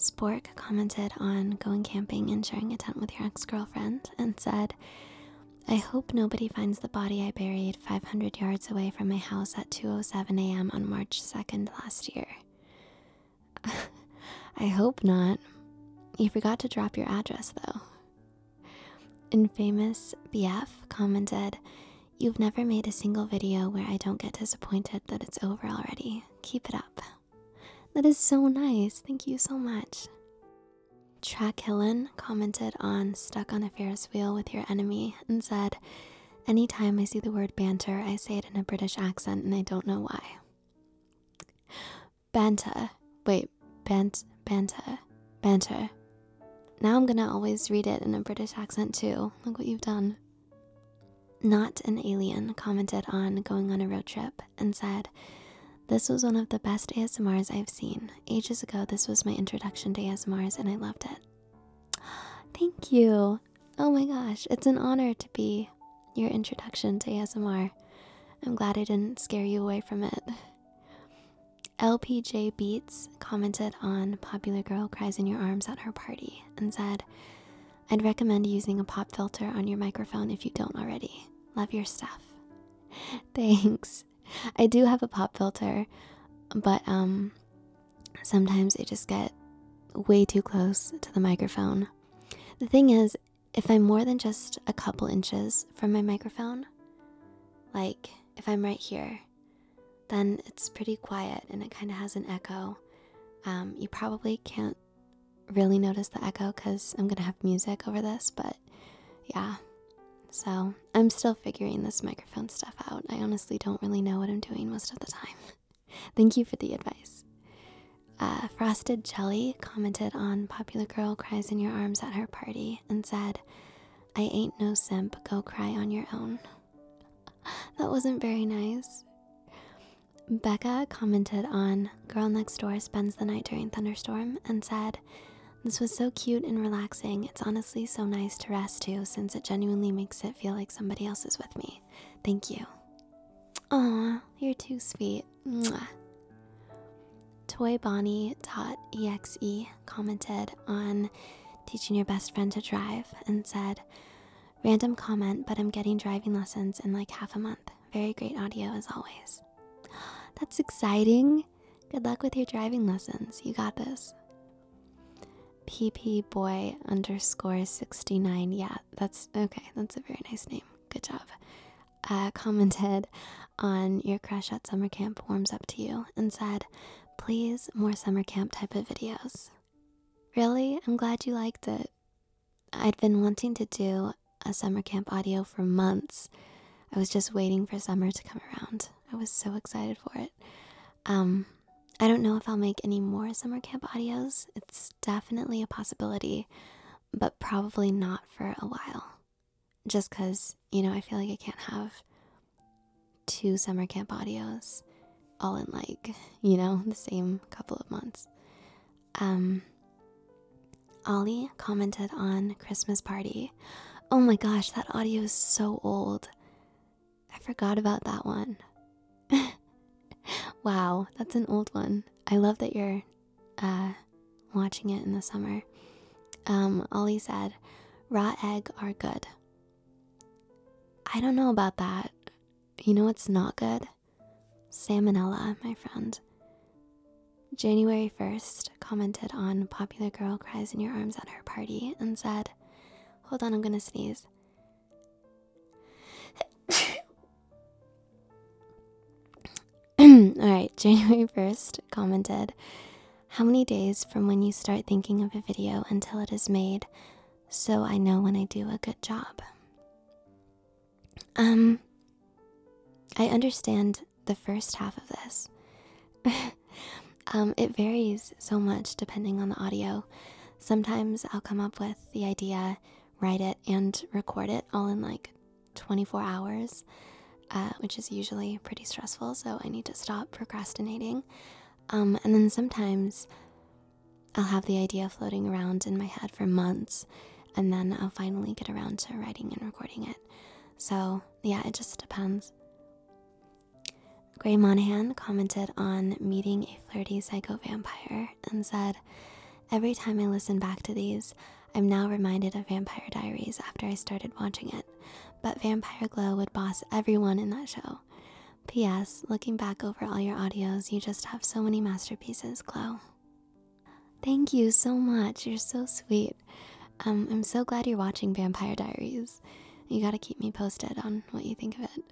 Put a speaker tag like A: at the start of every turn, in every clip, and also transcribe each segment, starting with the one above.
A: Spork commented on going camping and sharing a tent with your ex-girlfriend and said, I hope nobody finds the body I buried 500 yards away from my house at 2:07 a.m. on March 2nd last year. I hope not. You forgot to drop your address though. Infamous BF commented, you've never made a single video where I don't get disappointed that it's over already. Keep it up. That is so nice. Thank you so much. Track Hillen commented on Stuck on a Ferris Wheel with Your Enemy and said, anytime I see the word banter, I say it in a British accent and I don't know why. Banta. Wait, banta. Now I'm gonna always read it in a British accent too. Look what you've done. Not an Alien commented on going on a road trip and said, this was one of the best ASMRs I've seen. Ages ago, this was my introduction to ASMRs and I loved it. Thank you. Oh my gosh, it's an honor to be your introduction to ASMR. I'm glad I didn't scare you away from it. LPJ Beats commented on Popular Girl Cries in Your Arms at her party and said, I'd recommend using a pop filter on your microphone if you don't already. Love your stuff. Thanks. I do have a pop filter, but sometimes I just get way too close to the microphone. The thing is, if I'm more than just a couple inches from my microphone, like if I'm right here, then it's pretty quiet and it kind of has an echo. You probably can't really notice the echo because I'm gonna have music over this, but yeah. So I'm still figuring this microphone stuff out. I honestly don't really know what I'm doing most of the time. Thank you for the advice. Frosted Jelly commented on Popular Girl Cries in Your Arms at her party and said, I ain't no simp, go cry on your own. That wasn't very nice. Becca commented on Girl Next Door Spends the Night During Thunderstorm and said, this was so cute and relaxing. It's honestly so nice to rest to since it genuinely makes it feel like somebody else is with me. Thank you. Aw, you're too sweet. Mwah. ToyBonnie.exe commented on teaching your best friend to drive and said, random comment, but I'm getting driving lessons in like half a month. Very great audio as always. That's exciting. Good luck with your driving lessons. You got this. ppboy_69. Yeah, that's okay. That's a very nice name. Good job. Commented on your crush at summer camp warms up to you and said, please, more summer camp type of videos. Really? I'm glad you liked it. I'd been wanting to do a summer camp audio for months. I was just waiting for summer to come around. I was so excited for it. I don't know if I'll make any more summer camp audios. It's definitely a possibility, but probably not for a while. Just because, I feel like I can't have 2 summer camp audios all in the same couple of months. Ollie commented on Christmas Party. Oh my gosh, that audio is so old. I forgot about that one. Wow, that's an old one. I love that you're watching it in the summer. Ollie said, raw egg are good. I don't know about that. You know what's not good? Salmonella, my friend. January 1st commented on Popular Girl Cries in Your Arms at her party and said, hold on, I'm gonna sneeze. Alright, January 1st commented, how many days from when you start thinking of a video until it is made so I know when I do a good job? I understand the first half of this. It varies so much depending on the audio. Sometimes I'll come up with the idea, write it, and record it all in 24 hours. Which is usually pretty stressful, so I need to stop procrastinating. And then sometimes I'll have the idea floating around in my head for months, and then I'll finally get around to writing and recording it. So yeah, it just depends. Gray Monahan commented on meeting a flirty psycho vampire and said, Every time I listen back to these, I'm now reminded of Vampire Diaries after I started watching it, but Vampire Glow would boss everyone in that show. P.S. Looking back over all your audios, you just have so many masterpieces, Glow. Thank you so much. You're so sweet. I'm so glad you're watching Vampire Diaries. You gotta keep me posted on what you think of it.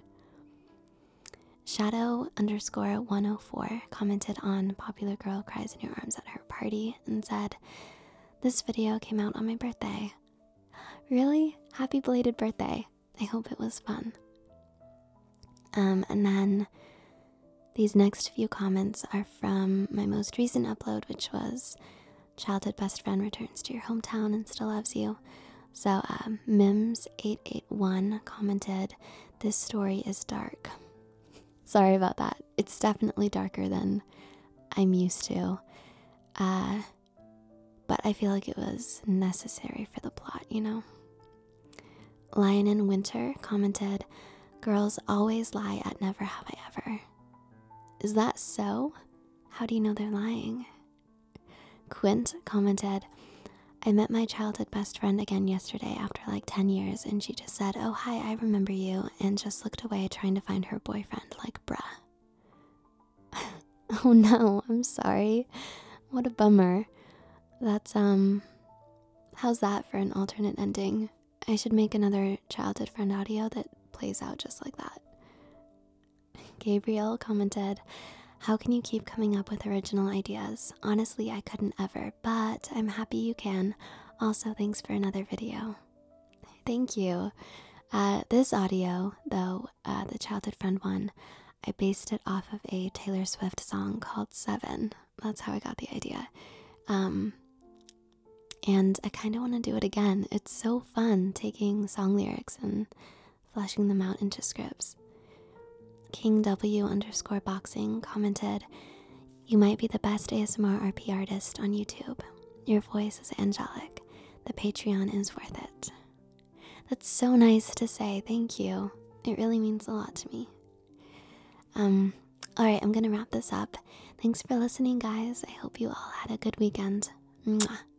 A: Shadow_104 commented on Popular Girl Cries in Your Arms at her party and said, "This video came out on my birthday." Really? Happy belated birthday. I hope it was fun. And then these next few comments are from my most recent upload, which was childhood best friend returns to your hometown and still loves you. So Mims881 commented, "This story is dark." Sorry about that. It's definitely darker than I'm used to. But I feel like it was necessary for the plot, you know? Lion in Winter commented, "Girls always lie at Never Have I Ever." Is that so? How do you know they're lying? Quint commented, "I met my childhood best friend again yesterday after like 10 years and she just said, 'Oh, hi, I remember you,' and just looked away trying to find her boyfriend, like bruh." Oh no, I'm sorry. What a bummer. That's, how's that for an alternate ending? I should make another childhood friend audio that plays out just like that. Gabriel commented, "How can you keep coming up with original ideas? Honestly, I couldn't ever, but I'm happy you can. Also, thanks for another video." Thank you. This audio, though, the childhood friend one, I based it off of a Taylor Swift song called 7. That's how I got the idea. And I kind of want to do it again. It's so fun taking song lyrics and fleshing them out into scripts. King W_boxing commented, "You might be the best ASMR RP artist on YouTube. Your voice is angelic. The Patreon is worth it." That's so nice to say. Thank you. It really means a lot to me. Alright, I'm gonna wrap this up. Thanks for listening, guys. I hope you all had a good weekend. Mwah.